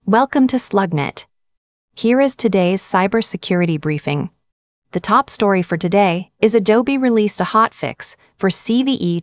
Welcome to Slugnet. Here is today's cybersecurity briefing. The top story for today is Adobe released a hotfix for CVE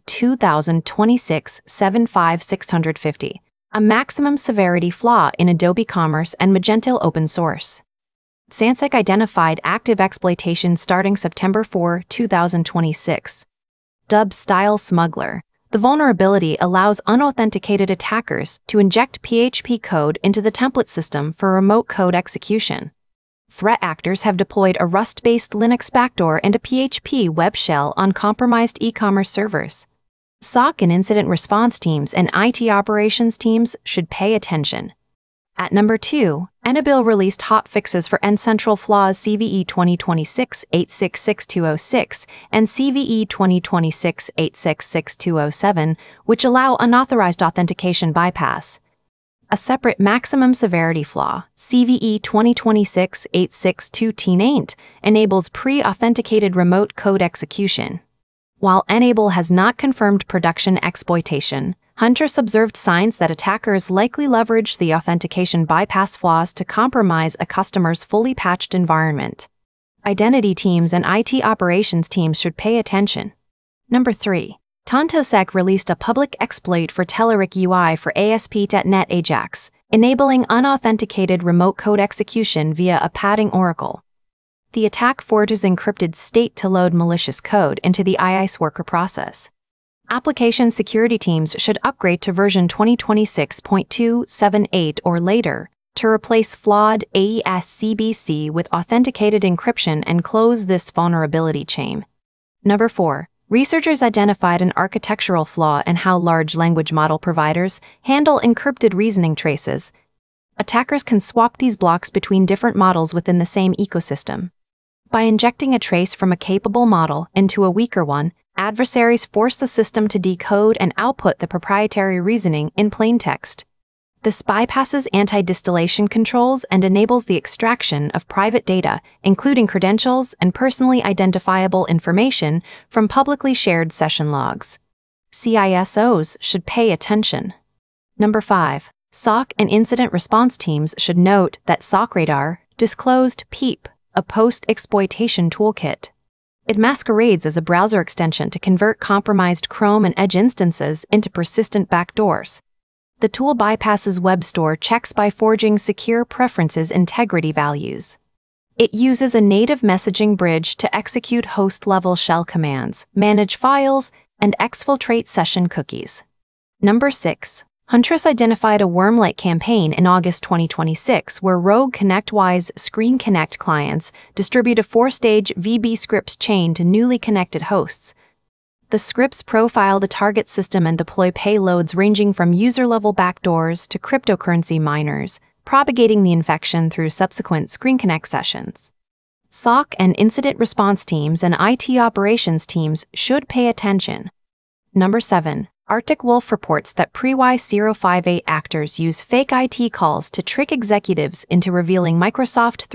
2026-75650, a maximum severity flaw in Adobe Commerce and Magento open source. SANSEC identified active exploitation starting September 4, 2026. Dubbed Style Smuggler, the vulnerability allows unauthenticated attackers to inject PHP code into the template system for remote code execution. Threat actors have deployed a Rust-based Linux backdoor and a PHP web shell on compromised e-commerce servers. SOC and incident response teams and IT operations teams should pay attention. At number 2, Annabil released hotfixes for N-Central flaws CVE 2026-866206 and CVE 2026-866207, which allow unauthorized authentication bypass. A separate maximum severity flaw, CVE 2026-86218, enables pre-authenticated remote code execution. While Enable has not confirmed production exploitation, Huntress observed signs that attackers likely leverage the authentication bypass flaws to compromise a customer's fully patched environment. Identity teams and IT operations teams should pay attention. Number 3. Tontosec released a public exploit for Telerik UI for ASP.NET Ajax, enabling unauthenticated remote code execution via a padding oracle. The attack forges encrypted state to load malicious code into the IIS worker process. Application security teams should upgrade to version 2026.278 or later to replace flawed AES-CBC with authenticated encryption and close this vulnerability chain. Number 4. Researchers identified an architectural flaw in how large language model providers handle encrypted reasoning traces. Attackers can swap these blocks between different models within the same ecosystem. By injecting a trace from a capable model into a weaker one, adversaries force the system to decode and output the proprietary reasoning in plain text. This bypasses anti-distillation controls and enables the extraction of private data, including credentials and personally identifiable information from publicly shared session logs. CISOs should pay attention. Number 5. SOC and incident response teams should note that SOCRadar disclosed PEEP, a post-exploitation toolkit. It masquerades as a browser extension to convert compromised Chrome and Edge instances into persistent backdoors. The tool bypasses WebStore checks by forging secure preferences integrity values. It uses a native messaging bridge to execute host-level shell commands, manage files, and exfiltrate session cookies. Number 6. Huntress identified a worm-like campaign in August 2026 where rogue ConnectWise Screen Connect clients distribute a 4-stage VB scripts chain to newly connected hosts. The scripts profile the target system and deploy payloads ranging from user-level backdoors to cryptocurrency miners, propagating the infection through subsequent Screen Connect sessions. SOC and incident response teams and IT operations teams should pay attention. Number 7. Arctic Wolf reports that pre-Y058 actors use fake IT calls to trick executives into revealing Microsoft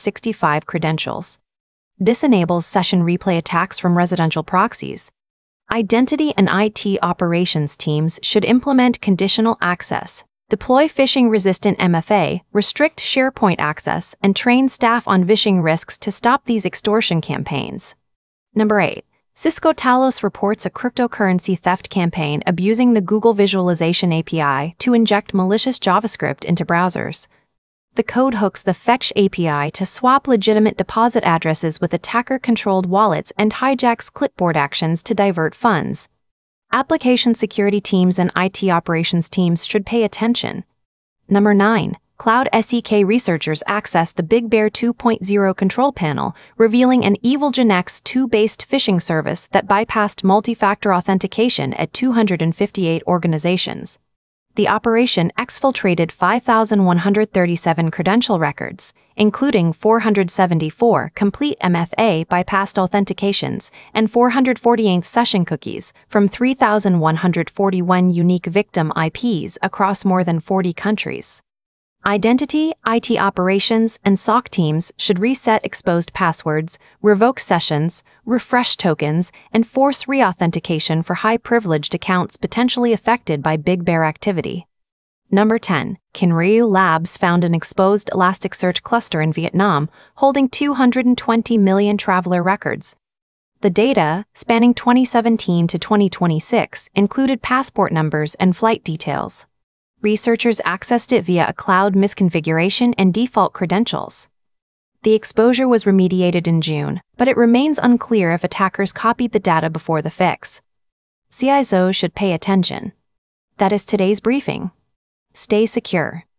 365 credentials. This enables session replay attacks from residential proxies. Identity and IT operations teams should implement conditional access, deploy phishing-resistant MFA, restrict SharePoint access, and train staff on phishing risks to stop these extortion campaigns. Number 8. Cisco Talos reports a cryptocurrency theft campaign abusing the Google Visualization API to inject malicious JavaScript into browsers. The code hooks the Fetch API to swap legitimate deposit addresses with attacker-controlled wallets and hijacks clipboard actions to divert funds. Application security teams and IT operations teams should pay attention. Number 9. Cloud SEK researchers accessed the Big Bear 2.0 control panel, revealing an EvilGenX 2-based phishing service that bypassed multi-factor authentication at 258 organizations. The operation exfiltrated 5,137 credential records, including 474 complete MFA bypassed authentications and 448 session cookies from 3,141 unique victim IPs across more than 40 countries. Identity, IT operations, and SOC teams should reset exposed passwords, revoke sessions, refresh tokens, and force re-authentication for high-privileged accounts potentially affected by Big Bear activity. Number 10. Kinryu Labs found an exposed Elasticsearch cluster in Vietnam holding 220 million traveler records. The data, spanning 2017 to 2026, included passport numbers and flight details. Researchers accessed it via a cloud misconfiguration and default credentials. The exposure was remediated in June, but it remains unclear if attackers copied the data before the fix. CISO should pay attention. That is today's briefing. Stay secure.